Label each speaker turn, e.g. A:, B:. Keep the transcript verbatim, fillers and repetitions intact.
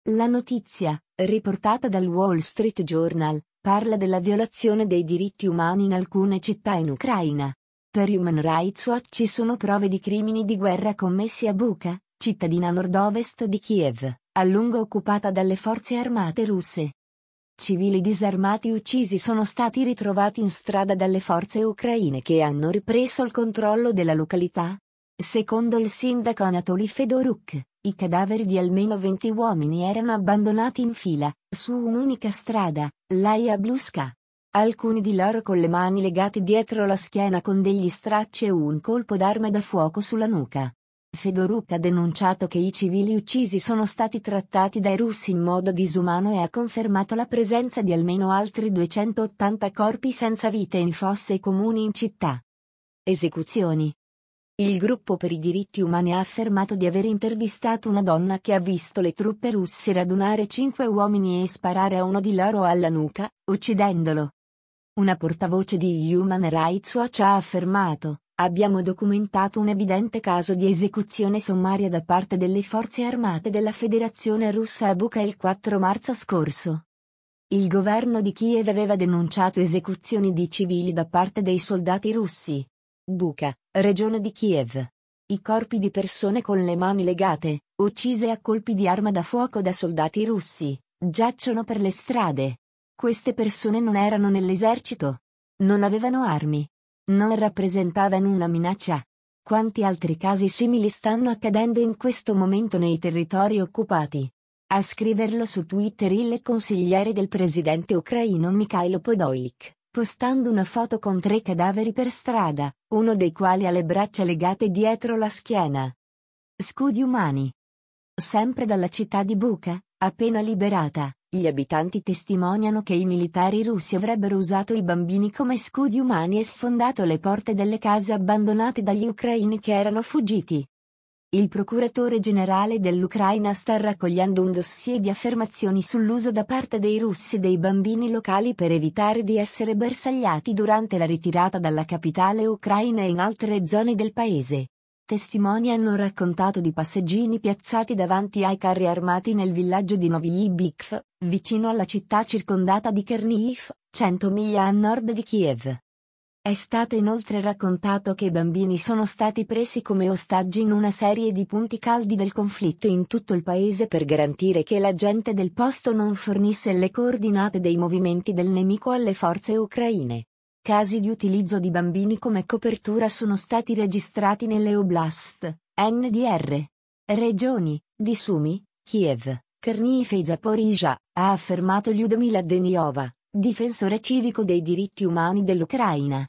A: La notizia, riportata dal Wall Street Journal, parla della violazione dei diritti umani in alcune città in Ucraina. Per Human Rights Watch ci sono prove di crimini di guerra commessi a Bucha, cittadina a nord-ovest di Kiev, a lungo occupata dalle forze armate russe. Civili disarmati uccisi sono stati ritrovati in strada dalle forze ucraine che hanno ripreso il controllo della località. Secondo il sindaco Anatoly Fedoruk, i cadaveri di almeno venti uomini erano abbandonati in fila, su un'unica strada, la Yabluska. Alcuni di loro con le mani legate dietro la schiena con degli stracci e un colpo d'arma da fuoco sulla nuca. Fedoruk ha denunciato che i civili uccisi sono stati trattati dai russi in modo disumano e ha confermato la presenza di almeno altri duecentottanta corpi senza vita in fosse comuni in città. Esecuzioni. Il gruppo per i diritti umani ha affermato di aver intervistato una donna che ha visto le truppe russe radunare cinque uomini e sparare a uno di loro alla nuca, uccidendolo. Una portavoce di Human Rights Watch ha affermato: abbiamo documentato un evidente caso di esecuzione sommaria da parte delle forze armate della Federazione Russa a Bucha il quattro marzo scorso. Il governo di Kiev aveva denunciato esecuzioni di civili da parte dei soldati russi. Bucha, regione di Kiev. I corpi di persone con le mani legate, uccise a colpi di arma da fuoco da soldati russi, giacciono per le strade. Queste persone non erano nell'esercito. Non avevano armi. Non rappresentavano una minaccia. Quanti altri casi simili stanno accadendo in questo momento nei territori occupati? A scriverlo su Twitter il consigliere del presidente ucraino Mikhailo Podolyak, postando una foto con tre cadaveri per strada, uno dei quali ha le braccia legate dietro la schiena. Scudi umani. Sempre dalla città di Bucha, appena liberata, gli abitanti testimoniano che i militari russi avrebbero usato i bambini come scudi umani e sfondato le porte delle case abbandonate dagli ucraini che erano fuggiti. Il procuratore generale dell'Ucraina sta raccogliendo un dossier di affermazioni sull'uso da parte dei russi dei bambini locali per evitare di essere bersagliati durante la ritirata dalla capitale ucraina e in altre zone del paese. Testimoni hanno raccontato di passeggini piazzati davanti ai carri armati nel villaggio di Novyi Bykv, vicino alla città circondata di Chernihiv, cento miglia a nord di Kiev. È stato inoltre raccontato che i bambini sono stati presi come ostaggi in una serie di punti caldi del conflitto in tutto il paese per garantire che la gente del posto non fornisse le coordinate dei movimenti del nemico alle forze ucraine. Casi di utilizzo di bambini come copertura sono stati registrati nelle oblast, N D R. Regioni, di Sumy, Kiev, Chernihiv e Zaporizhzhia, ha affermato Lyudmila Deniova, difensore civico dei diritti umani dell'Ucraina.